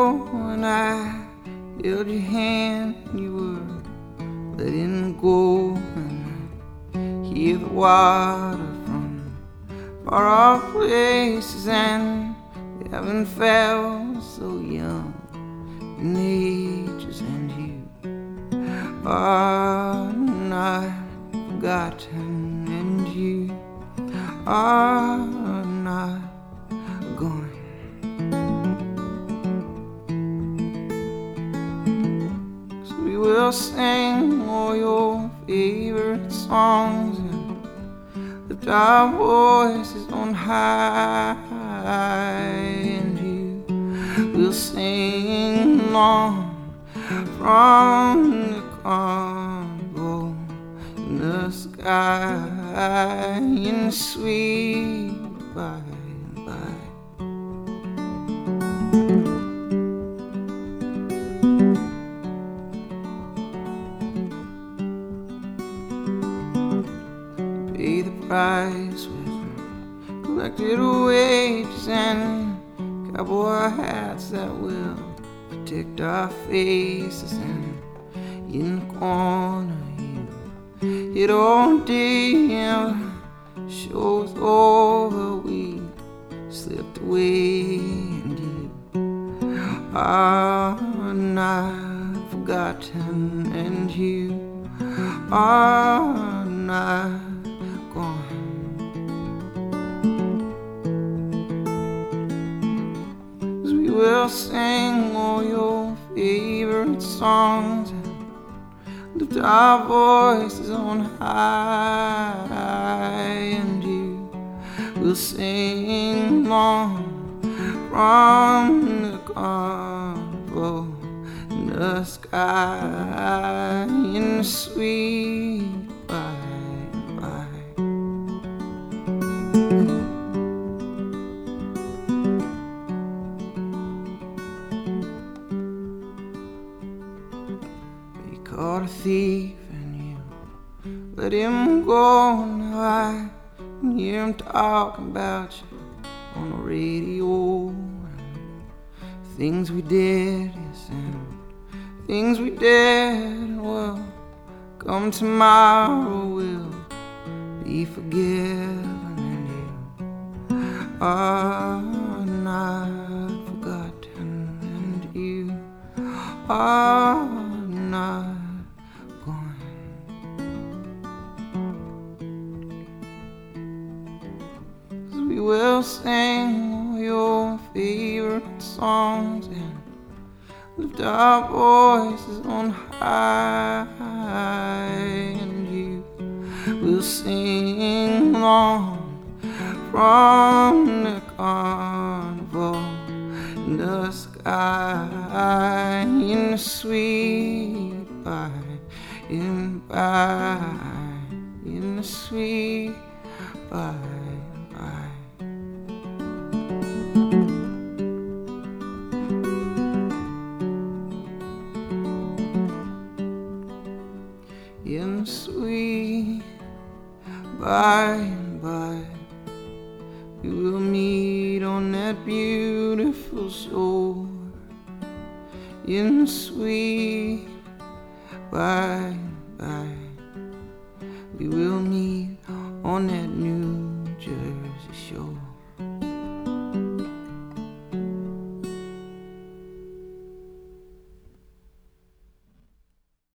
and I held your hand, you were letting go, and I hear the water from far off places, and we haven't felt so young in ages, and you are not forgotten, and you are not gone. So we will sing all your favorite songs and lift our voices on high, and you will sing along from the carnival in the sky, in the sweet by and by. Pay the price with collected wages and cowboy hats that will protect our faces, and in the corner you hid all day, and show's over, we slipped away, and you are not forgotten, and you are not gone. 'Cause we will sing all your favorite songs and lift our voices on high, and you will sing along from the carnival in the sky, in the sweet by and by. You caught a thief and you let him go. Now I can hear him talking about you on the radio, and things we did, yes, and things we did, well, come tomorrow will be forgiven, and you are not forgotten, and you are not gone. 'Cause we will sing all your favorite songs and lift our voices on high, and you will sing along from the carnival in the sky, in the sweet by and by, in the sweet by and by. In the sweet by and by, we will meet on that beautiful shore. In the sweet by and by, we will meet